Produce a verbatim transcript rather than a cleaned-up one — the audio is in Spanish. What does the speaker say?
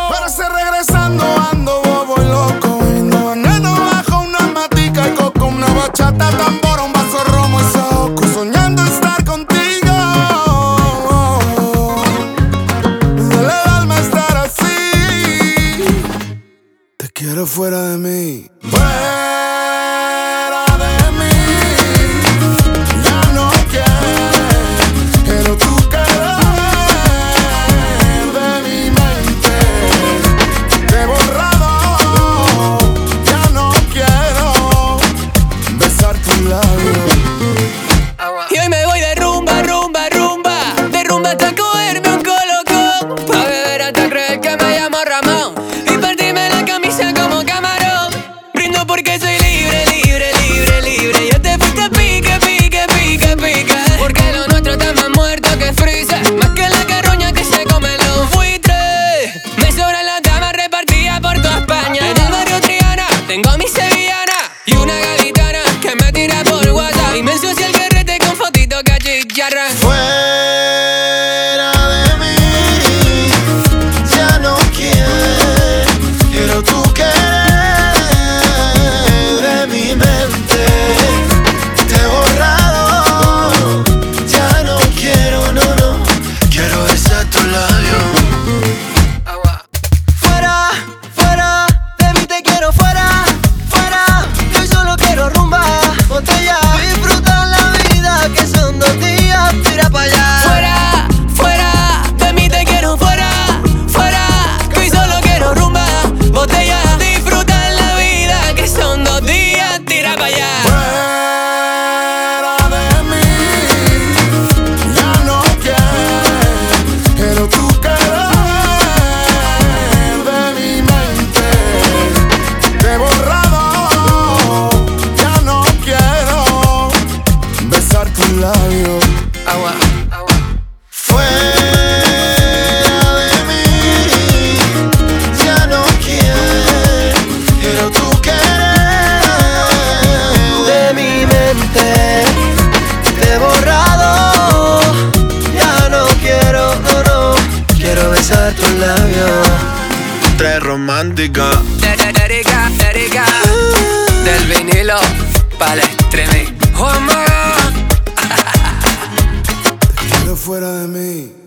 Pero ese regresando ando bobo y loco. Y no veneno bajo una matica y coco. Una bachata, tambor, un vaso romo y soco. Soñando estar contigo. Me duele el alma estar así. Te quiero fuera de mí. Fuera de mí. Ya no quiero. Quiero tú querer de mi mente. Te he borrado. Ya no quiero besar tus labios. Y hoy me voy de rumba, rumba, rumba. De rumba hasta cogerme un colocón. Pa' beber hasta creer que me llamo Ramón. Y partirme la camisa como camarón. Brindo porque soy libre, libre, libre, libre. Yo te fuiste pique, pique, pique, pique. Porque lo nuestro está más muerto que freezer. Más que la carroña que se come los buitres. Me sobran las damas repartidas por toda España. En el barrio Triana tengo mi sevillana. Y una gaditana que me tira por WhatsApp. Y me ensucia el carrete con fotitos cachicharras. Fuera de mí, ya no quiero. Quiero tú querer de mi mente. Te he borrado, ya no quiero, no, no. Quiero besar tus labios. Fuera, fuera, de mí te quiero fuera, fuera. Yo solo quiero rumba, botella, disfrutar la vida que son dos días, tira pa' allá. Fuera, fuera, de mí te quiero fuera, fuera. Que hoy solo quiero rumba, botella, disfrutar la vida que son dos días, tira pa' allá. Fuera de mí, ya no quiero. Quiero tú querer de mi mente. Te he borrado, ya no quiero besar tus labios. Agua, agua. Fuera de mí, ya no quiero. Quiero tú querer De mi mente, te he borrado, ya no quiero, no, no. Quiero besar tus labios. Tres románticas. Erika, Erika, del vinilo pa'l streaming. Oh my God. Quiero fuera de mí.